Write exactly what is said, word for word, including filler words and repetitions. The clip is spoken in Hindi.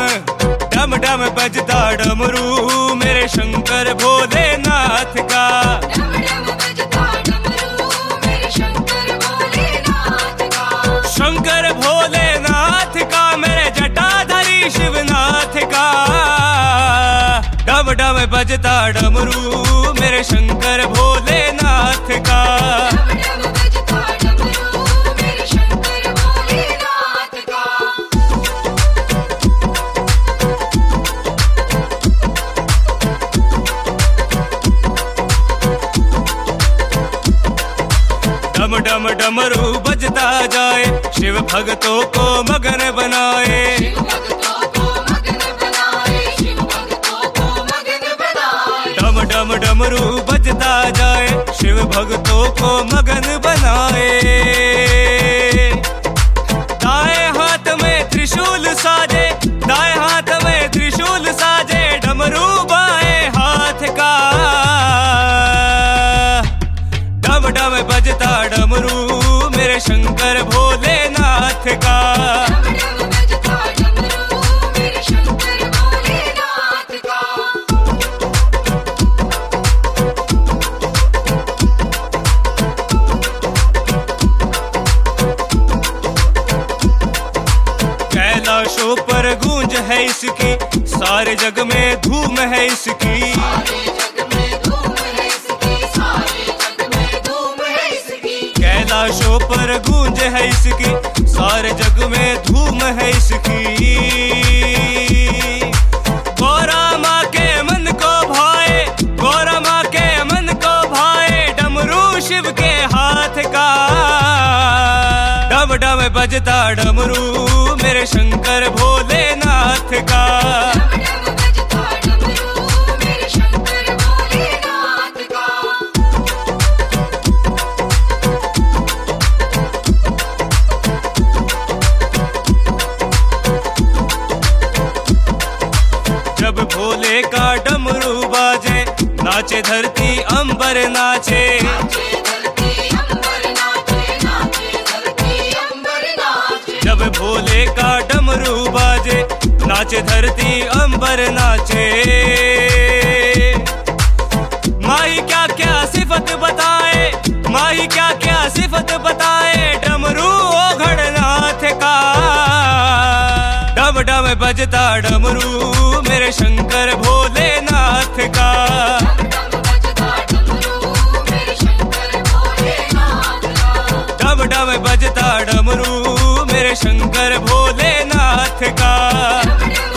डम डम बजता डमरू मेरे शंकर भोलेनाथ का। डम डम बजता डमरू मेरे शंकर भोलेनाथ का। शंकर भोलेनाथ का मेरे जटाधारी शिवनाथ का। डम डम बजता डमरू मेरे शंकर भोलेनाथ का। डम डम बजता डमरू मेरे शंकर भोलेनाथ का। डम डम डमरू बजता जाए शिव भक्तों को मगन बनाए। शिव भक्तों को मगन बनाए, शिव भक्तों को मगन बनाए। डम डम डमरू बजता जाए शिव भक्तों को मगन बनाए। दाएं हाथ में त्रिशूल साजे, दाएं हाथ में त्रिशूल साजे डमरू बाएं हाथ का। डम डम बजता डमरू मेरे शंकर भोलेनाथ का। डम डम बजता डमरू मेरे शंकर भोलेनाथ का। कैलाशों पर गूंज है इसकी, सारे जग में धूम है इसकी। सारे जग में धूम है इसकी, सारे जग में धूम है इसकी। कैलाशों पर गूंज है इसकी, सारे जग में धूम है इसकी। गौरा माँ के मन को भाए, गौरा माँ के मन को भाए डमरू शिव के हाथ का। डम डम बजता डमरू मेरे शंकर भोलेनाथ का। डम डम बजता डमरू मेरे शंकर भोलेनाथ का। जब भोले का डमरू बाजे नाचे धरती अंबर नाचे। नाचे धरती अंबर नाचे, नाचे धरती अंबर नाचे। जब भोले का डमरू बाजे नाचे धरती अंबर नाचे। माही क्या क्या सिफत बताए, माही क्या क्या सिफत बताए डमरू ओघड़नाथ का। डम डम बजता डमरू मेरे शंकर भोलेनाथ का। डम डम बजता डमरू मेरे शंकर भोलेनाथ का। डम डम बजता डमरू मेरे शंकर भोलेनाथ का। डम डम